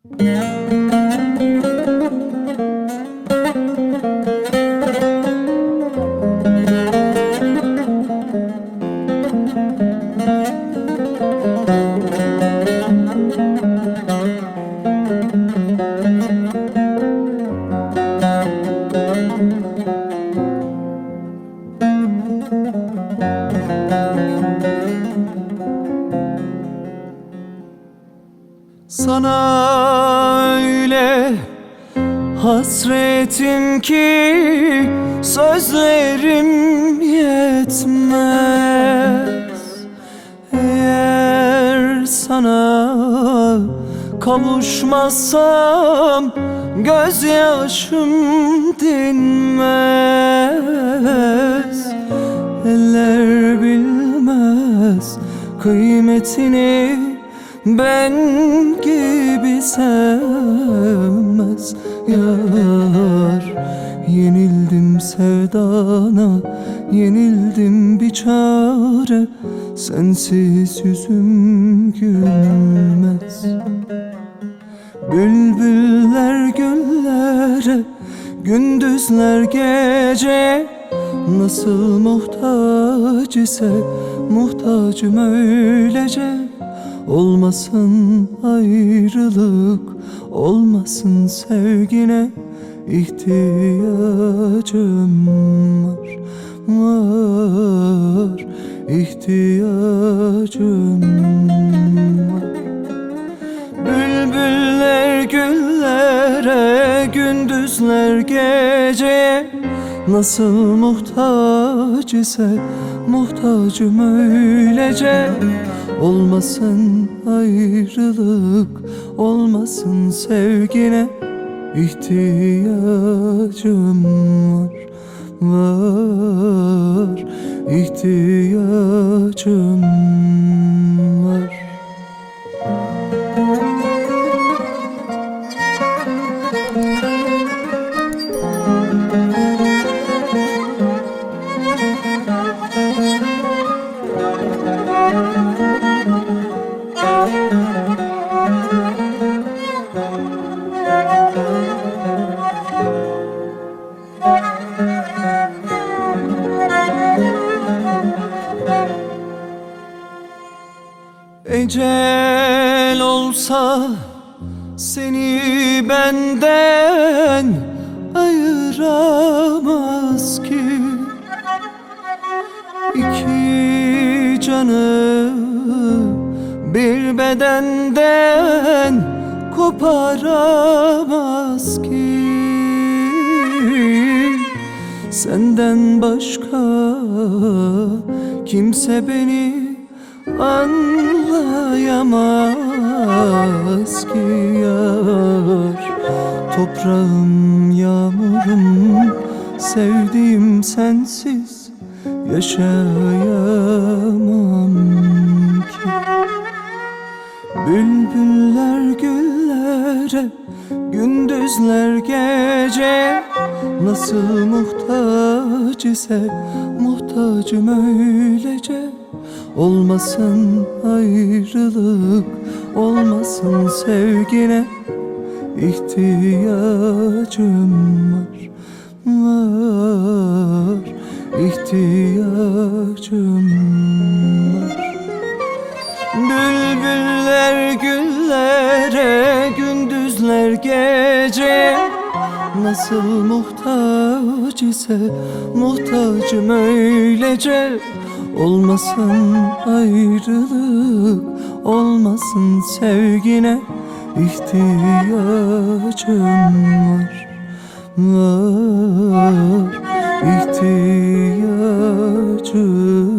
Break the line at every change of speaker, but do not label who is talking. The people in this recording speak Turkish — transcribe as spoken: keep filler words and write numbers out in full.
Sana öyle hasretim ki sözlerim yetmez. Eğer sana kavuşmazsam gözyaşım dinmez. Eller bilmez kıymetini, ben gibi sevmez yar. Yenildim sevdana, yenildim bir çare, sensiz yüzüm gülmez. Bülbüller güllere, gündüzler gece, nasıl muhtaç ise muhtacım öylece. Olmasın ayrılık, olmasın sevgine, ihtiyacım var, var, ihtiyacım var. Bülbüller güllere, gündüzler gece, nasıl muhtaç ise muhtacım öylece. Olmasın ayrılık, olmasın sevgine, ihtiyacım var, var, ihtiyacım var. Ecel olsa seni benden ayıramaz ki, İki canı bir bedenden koparamaz ki. Senden başka kimse beni anlayamaz ki yar. Toprağım, yağmurum, sevdiğim sensiz yaşayamam ki. Bülbüller güllere, gündüzler gece, nasıl muhtaç ise muhtacım öylece. Olmasın ayrılık, olmasın sevgine, ihtiyacım var, var, ihtiyacım var. Bülbüller güllere, gündüzler gece, nasıl muhtaç ise muhtacım öylece. Olmasın ayrılık, olmasın sevgine, ihtiyacım var, var, ihtiyacım